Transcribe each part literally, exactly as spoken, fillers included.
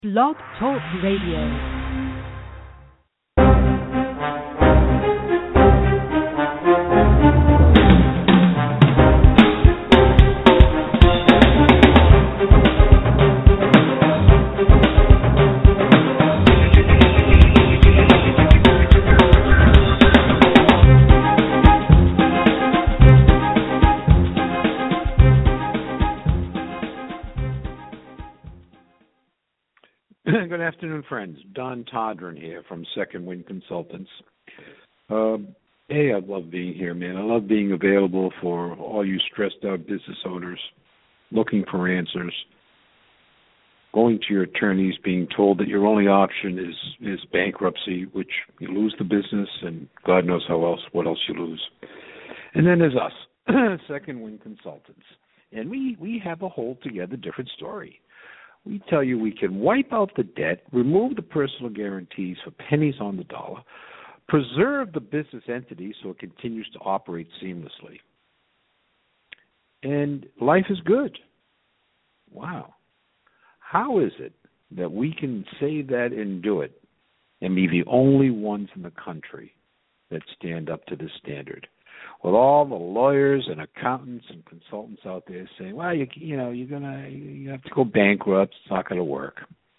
Blog Talk Radio. Good afternoon, friends. Don Todron here from Second Wind Consultants. Uh, hey, I love being here, man. I love being available for all you stressed-out business owners looking for answers, going to your attorneys, being told that your only option is, is bankruptcy, which you lose the business, and God knows how else, what else you lose. And then there's us, Second Wind Consultants. And we, we have a whole together different story. We tell you we can wipe out the debt, remove the personal guarantees for pennies on the dollar, preserve the business entity so it continues to operate seamlessly. And life is good. Wow. How is it that we can say that and do it and be the only ones in the country that stand up to this standard? With all the lawyers and accountants and consultants out there saying, well, you, you know, you're gonna you have to go bankrupt, it's not going to work.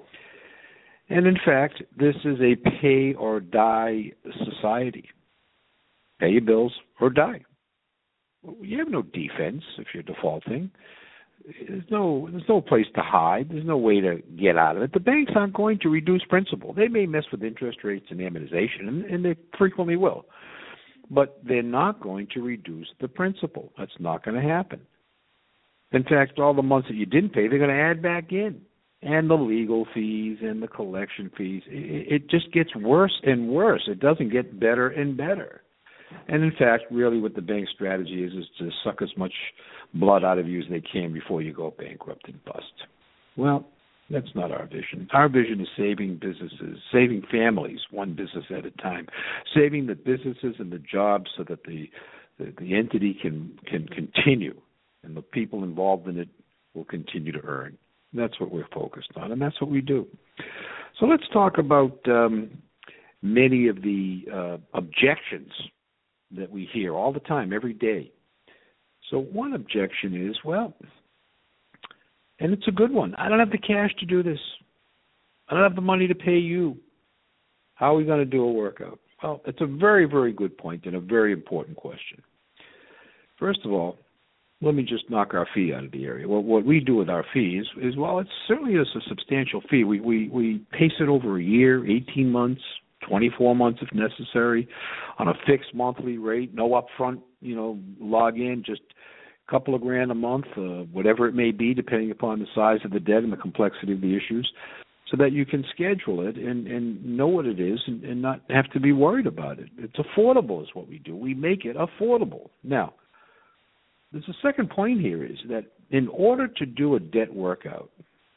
And in fact, this is a pay or die society. Pay your bills or die. You have no defense if you're defaulting. There's no there's no place to hide. There's no way to get out of it. The banks aren't going to reduce principal. They may mess with interest rates and amortization, and, and they frequently will. But they're not going to reduce the principal. That's not going to happen. In fact, all the months that you didn't pay, they're going to add back in. And the legal fees and the collection fees. It, it just gets worse and worse. It doesn't get better and better. And in fact, really what the bank strategy is is to suck as much blood out of you as they can before you go bankrupt and bust. Well, that's not our vision. Our vision is saving businesses, saving families, one business at a time, saving the businesses and the jobs so that the the, the entity can, can continue and the people involved in it will continue to earn. That's what we're focused on, and that's what we do. So let's talk about um, many of the uh, objections that we hear all the time, every day. So one objection is, well, and it's a good one. I don't have the cash to do this. I don't have the money to pay you. How are we going to do a workout? Well, it's a very, very good point and a very important question. First of all, let me just knock our fee out of the area. Well, what we do with our fees is, well, it certainly is a substantial fee. We, we, we pace it over a year, eighteen months, twenty-four months if necessary, on a fixed monthly rate, no upfront, you know, log in, just couple of grand a month, uh, whatever it may be, depending upon the size of the debt and the complexity of the issues, so that you can schedule it and, and know what it is and, and not have to be worried about it. It's affordable is what we do. We make it affordable. Now, there's a second point here is that in order to do a debt workout,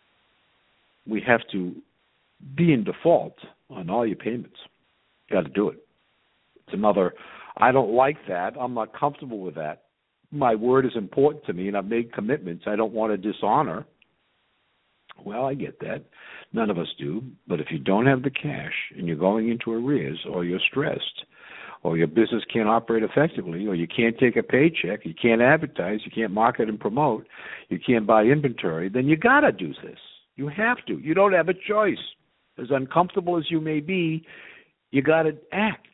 we have to be in default on all your payments. You got to do it. It's another, I don't like that. I'm not comfortable with that. My word is important to me, and I've made commitments I don't want to dishonor. Well, I get that. None of us do. But if you don't have the cash and you're going into arrears or you're stressed or your business can't operate effectively or you can't take a paycheck, you can't advertise, you can't market and promote, you can't buy inventory, then you got to do this. You have to. You don't have a choice. As uncomfortable as you may be, you got to act.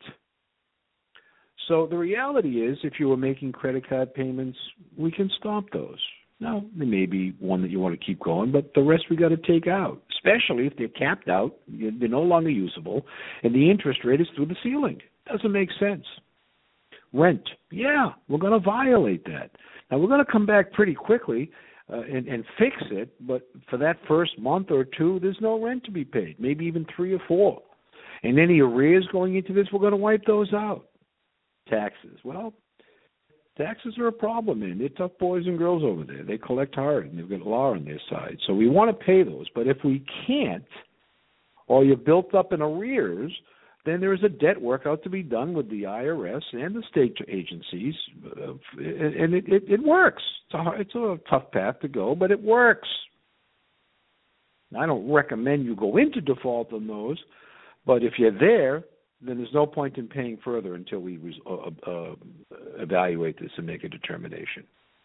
So the reality is, if you were making credit card payments, we can stop those. Now, there may be one that you want to keep going, but the rest we got to take out, especially if they're capped out, they're no longer usable, and the interest rate is through the ceiling. Doesn't make sense. Rent, yeah, we're going to violate that. Now, we're going to come back pretty quickly uh, and, and fix it, but for that first month or two, there's no rent to be paid, maybe even three or four. And any arrears going into this, we're going to wipe those out. Taxes. Well, taxes are a problem, man. They're tough boys and girls over there. They collect hard, and they've got law on their side. So we want to pay those. But if we can't, or you're built up in arrears, then there is a debt workout to be done with the I R S and the state agencies, uh, and it, it, it works. It's a, it's a tough path to go, but it works. I don't recommend you go into default on those, but if you're there, then there's no point in paying further until we uh, uh, evaluate this and make a determination.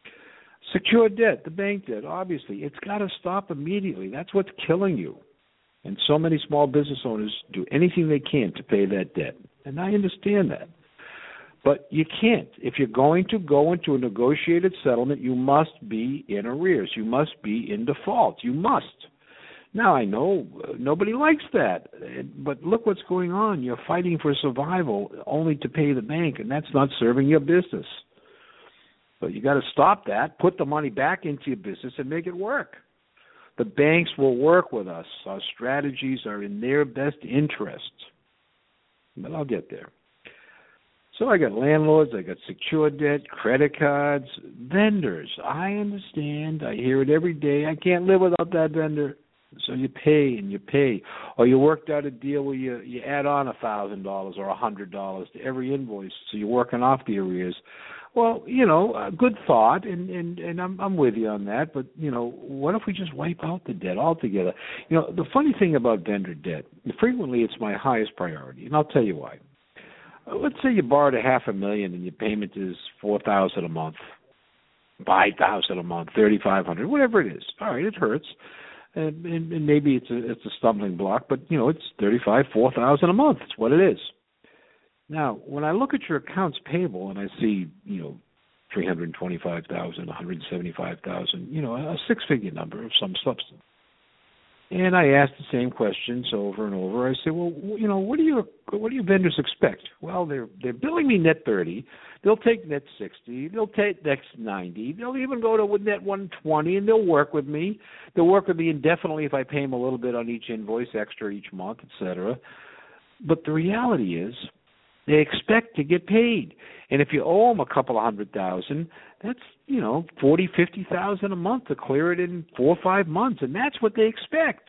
Secured debt, the bank debt, obviously, it's got to stop immediately. That's what's killing you. And so many small business owners do anything they can to pay that debt. And I understand that. But you can't. If you're going to go into a negotiated settlement, you must be in arrears. You must be in default. You must. Now, I know uh, nobody likes that, but look what's going on. You're fighting for survival only to pay the bank, and that's not serving your business. But you got to stop that, put the money back into your business, and make it work. The banks will work with us. Our strategies are in their best interest. But I'll get there. So I got landlords, I got secured debt, credit cards, vendors. I understand. I hear it every day. I can't live without that vendor. So you pay and you pay. Or you worked out a deal where you, you add on one thousand dollars or one hundred dollars to every invoice, so you're working off the arrears. Well, you know, a good thought, and, and, and I'm, I'm with you on that, but, you know, what if we just wipe out the debt altogether? You know, the funny thing about vendor debt, frequently it's my highest priority, and I'll tell you why. Let's say you borrowed a half a million and your payment is four thousand dollars a month, five thousand dollars a month, thirty-five hundred dollars, whatever it is. All right, it hurts. And, and, and maybe it's a, it's a stumbling block, but, you know, it's thirty-five, four thousand a month. It's what it is. Now, when I look at your accounts payable and I see, you know, three hundred twenty-five thousand, one hundred seventy-five thousand, you know, a six-figure number of some substance. And I ask the same questions over and over. I say, well, you know, what do your what do your vendors expect? Well, they're they're billing me net thirty. They'll take net sixty. They'll take net ninety. They'll even go to net one twenty, and they'll work with me. They'll work with me indefinitely if I pay them a little bit on each invoice, extra each month, et cetera. But the reality is, they expect to get paid. And if you owe them a couple of hundred thousand, that's, you know, forty, fifty thousand a month to clear it in four or five months. And that's what they expect.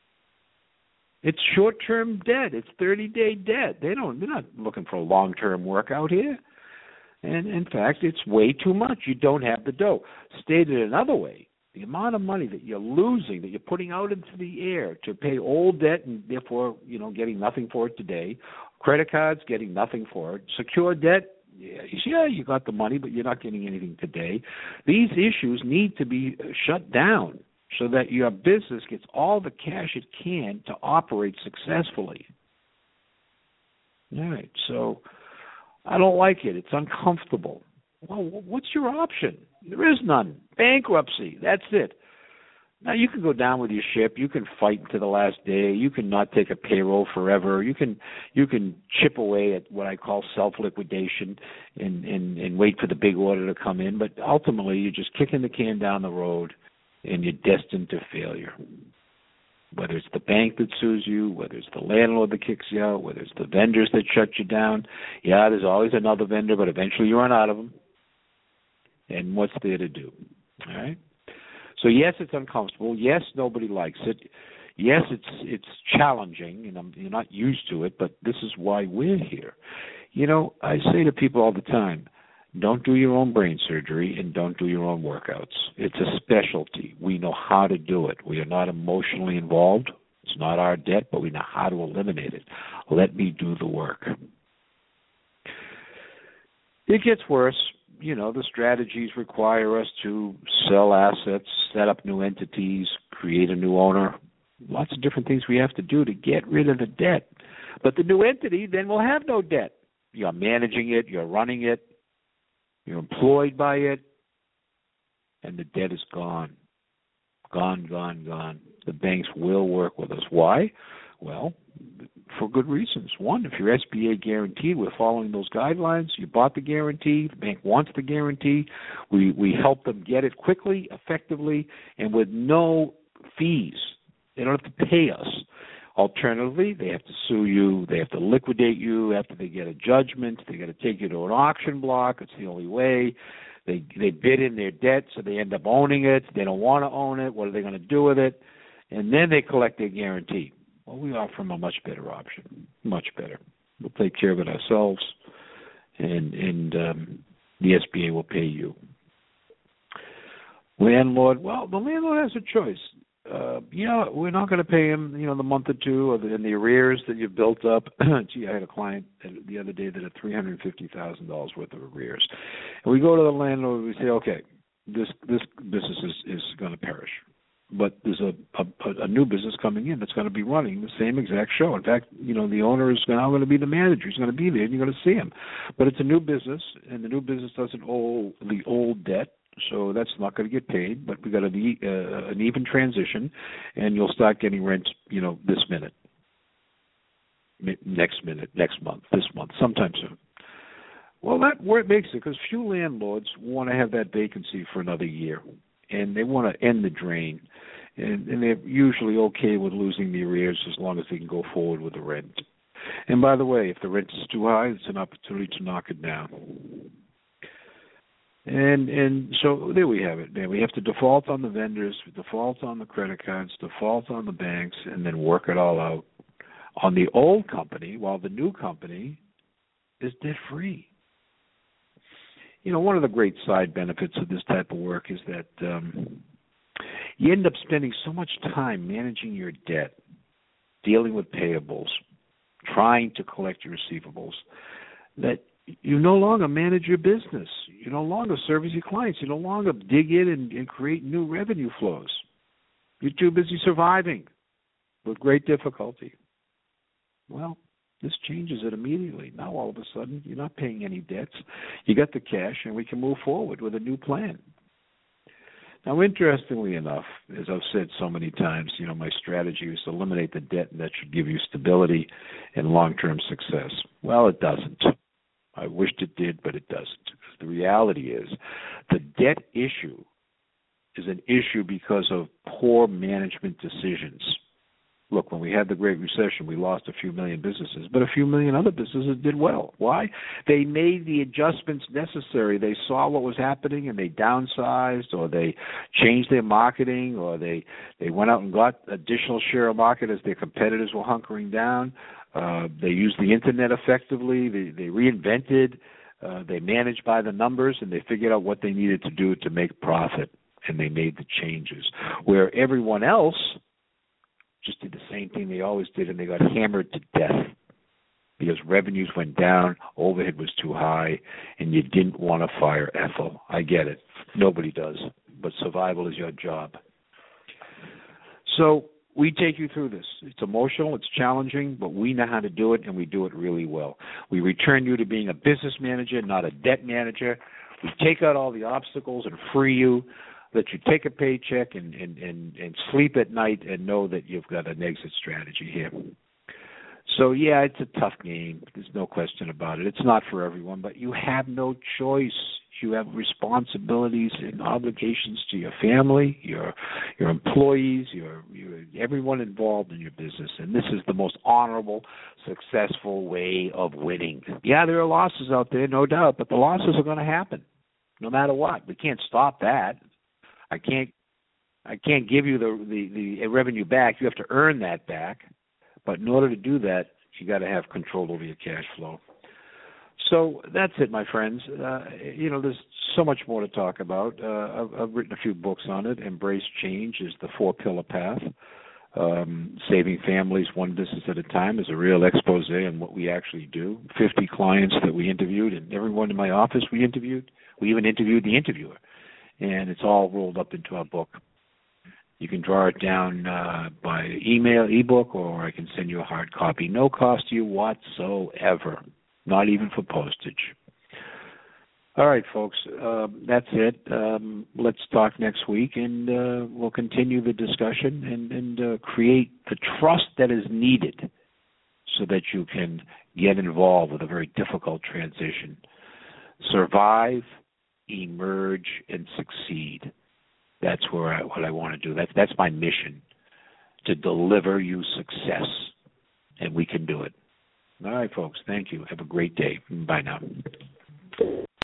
It's short-term debt. It's thirty-day debt. They don't, they're not looking for long-term work out here. And in fact, it's way too much. You don't have the dough. Stated another way, the amount of money that you're losing, that you're putting out into the air to pay old debt and therefore, you know, getting nothing for it today, credit cards, getting nothing for it, secured debt, yeah, yeah, you got the money, but you're not getting anything today. These issues need to be shut down so that your business gets all the cash it can to operate successfully. All right, so I don't like it. It's uncomfortable. Well, what's your option? There is none. Bankruptcy. That's it. Now, you can go down with your ship. You can fight to the last day. You can not take a payroll forever. You can you can chip away at what I call self-liquidation and, and, and wait for the big order to come in. But ultimately, you're just kicking the can down the road, and you're destined to failure. Whether it's the bank that sues you, whether it's the landlord that kicks you out, whether it's the vendors that shut you down. Yeah, there's always another vendor, but eventually you run out of them. And what's there to do? All right? So, yes, it's uncomfortable. Yes, nobody likes it. Yes, it's it's challenging, and I'm, you're not used to it, but this is why we're here. You know, I say to people all the time, don't do your own brain surgery and don't do your own workouts. It's a specialty. We know how to do it. We are not emotionally involved. It's not our debt, but we know how to eliminate it. Let me do the work. It gets worse. You know, the strategies require us to sell assets, set up new entities, create a new owner. Lots of different things we have to do to get rid of the debt. But the new entity then will have no debt. You're managing it, you're running it, you're employed by it, and the debt is gone. Gone, gone, gone. The banks will work with us. Why? Well, for good reasons. One, if you're S B A guaranteed, we're following those guidelines. You bought the guarantee. The bank wants the guarantee. We we help them get it quickly, effectively, and with no fees. They don't have to pay us. Alternatively, they have to sue you. They have to liquidate you after they get a judgment. They got to take you to an auction block. It's the only way. They they bid in their debt, so they end up owning it. They don't want to own it. What are they going to do with it? And then they collect their guarantee. Well, we offer them a much better option, much better. We'll take care of it ourselves, and and um, the S B A will pay you. Landlord, well, the landlord has a choice. uh, yeah, we're not going to pay him, you know, the month or two, or the, in the arrears that you've built up. Gee, I had a client the other day that had three hundred fifty thousand dollars worth of arrears, and we go to the landlord and we say, okay, this this business is, is going to perish, but there's a, a a new business coming in that's going to be running the same exact show. In fact, you know, the owner is now going to be the manager. He's going to be there, and you're going to see him. But it's a new business, and the new business doesn't owe the old debt. So that's not going to get paid, but we got an, e- uh, an even transition, and you'll start getting rent, you know, this minute, next minute, next month, this month, sometime soon. Well, that where it makes it, because few landlords want to have that vacancy for another year, and they want to end the drain, and, and they're usually okay with losing the arrears as long as they can go forward with the rent. And by the way, if the rent is too high, it's an opportunity to knock it down. And and so there we have it. Man, we have to default on the vendors, default on the credit cards, default on the banks, and then work it all out on the old company, while the new company is debt-free. You know, one of the great side benefits of this type of work is that um, you end up spending so much time managing your debt, dealing with payables, trying to collect your receivables, that you no longer manage your business. You no longer service your clients. You no longer dig in and, and create new revenue flows. You're too busy surviving with great difficulty. Well, this changes it immediately. Now all of a sudden, you're not paying any debts. You got the cash, and we can move forward with a new plan. Now, interestingly enough, as I've said so many times, you know, my strategy is to eliminate the debt, and that should give you stability and long-term success. Well, it doesn't. I wished it did, but it doesn't. The reality is the debt issue is an issue because of poor management decisions. Look, when we had the Great Recession, we lost a few million businesses, but a few million other businesses did well. Why? They made the adjustments necessary. They saw what was happening, and they downsized, or they changed their marketing, or they, they went out and got additional share of market as their competitors were hunkering down. Uh, they used the Internet effectively. They, they reinvented. Uh, they managed by the numbers, and they figured out what they needed to do to make profit, and they made the changes. Where everyone else just did the same thing they always did, and they got hammered to death because revenues went down, overhead was too high, and you didn't want to fire Ethel. I get it. Nobody does, but survival is your job. So we take you through this. It's emotional, it's challenging, but we know how to do it, and we do it really well. We return you to being a business manager, not a debt manager. We take out all the obstacles and free you, that you take a paycheck and, and, and, and sleep at night and know that you've got an exit strategy here. So, yeah, it's a tough game. There's no question about it. It's not for everyone, but you have no choice. You have responsibilities and obligations to your family, your your employees, your, your everyone involved in your business. And this is the most honorable, successful way of winning. Yeah, there are losses out there, no doubt, but the losses are going to happen no matter what. We can't stop that. I can't I can't give you the, the, the revenue back. You have to earn that back. But in order to do that, you got to have control over your cash flow. So that's it, my friends. Uh, you know, there's so much more to talk about. Uh, I've, I've written a few books on it. Embrace Change is the four-pillar path. Um, saving families one business at a time is a real expose on what we actually do. fifty clients that we interviewed, and everyone in my office we interviewed. We even interviewed the interviewer. And it's all rolled up into our book. You can draw it down uh, by email, ebook, or I can send you a hard copy. No cost to you whatsoever, not even for postage. All right, folks, uh, that's it. Um, let's talk next week, and uh, we'll continue the discussion and, and uh, create the trust that is needed so that you can get involved with a very difficult transition. Survive, emerge, and succeed. That's where I, what I want to do. That's that's my mission, to deliver you success, and we can do it. All right, folks. Thank you. Have a great day. Bye now.